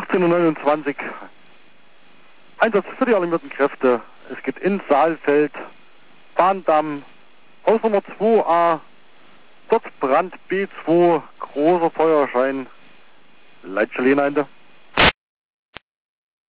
15:29 Uhr. Einsatz für die alarmierten Kräfte. Es geht ins Saalfeld, Bahndamm, Haus Nummer 2a, dort Brand B2, großer Feuerschein, Leitstelle Ende.